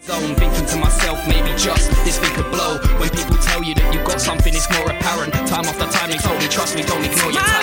Zone, thinking to myself, maybe just this thing could blow. When people tell you that you got something, it's more apparent. Time after time they told me, trust me, don't ignore your